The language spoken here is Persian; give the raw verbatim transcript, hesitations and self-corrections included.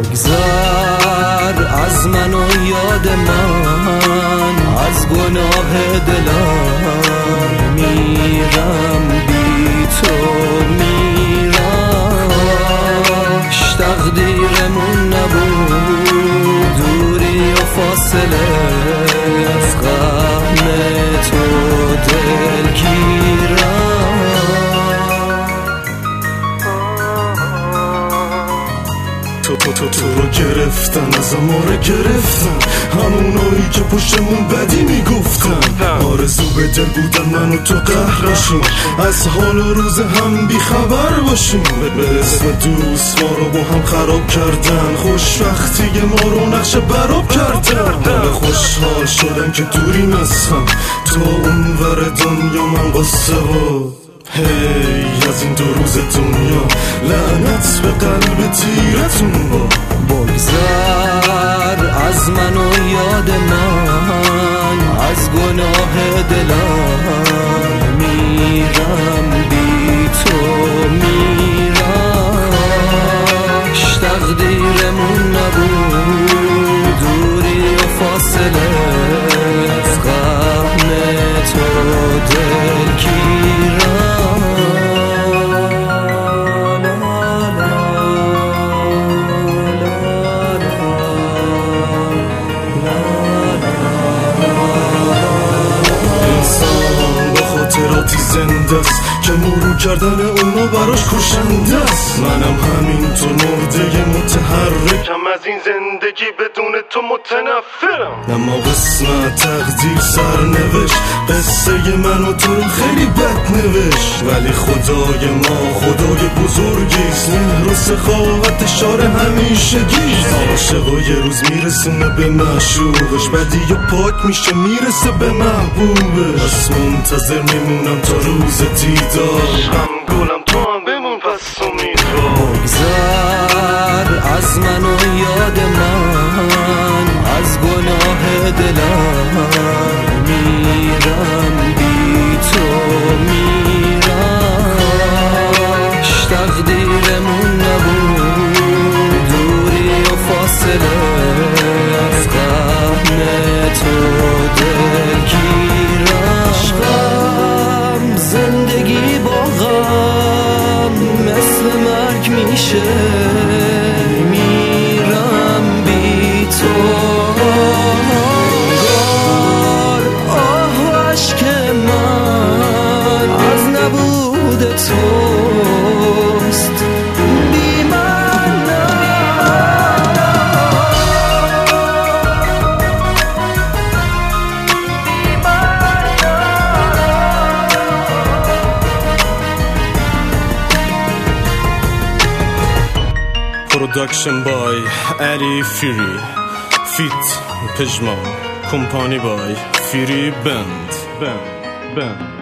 بگذر از من و یاد من، از گناه دلم میرم، بی تو میرم. تقدیرمون نبود دوری و فاصله، از غم تو دلگیرم. تو تو تو تو رو گرفتن، از ما رو گرفتن، همونایی که پشتمون بدی میگفتن. آرزو به دل بودن من و تو قهر باشیم، از حال و روز هم بیخبر باشیم. به اسم دوست ما رو با هم خراب کردن، خوشبختی ما رو نقش براب کردن. حال خوشحال شدم که دوریم از هم، تو اونور دنیا من قصه و هی از این دو روز دنیا، لعنت به قلب تیرتون با. بگذر از من و یاد من، از گناه دلم میرم، بی تو میرم. تقدیرمون نبود دوری و فاصله، از غم تو دلگیرم. خاطراتی زنده است که مرور کردن اونا براش کشنده است. منم همینطور مرده متحرکم، از این زندگی بدون تو متنفرم. اما قسمت تقدیر سرنوشت قصه من و تو رو خیلی بد نوشت. ولی خدای ما خدای بزرگیست، مهر و سخاوت شار همیشگیست. عاشق و یه روز میرسونه به معشوقش، بدی و پاک میشه میرسه به محبوبش. پس منتظر میمونم تا روز دیدار، هم گلم تو هم بمون پس امیدوار. بگذر از من و یاد من، از گناه دلم میرم، بی تو میرم. تقدیرمون نبود دوری و فاصله، از غم تو دلگیرم. عشقم زندگی با غم مثل مرگ میشه، میرم بی تو. انگار آه و اشک من از نبود توست، بی من Production by Ali Fury, Fit Pejman, Company by Fury Band Band Band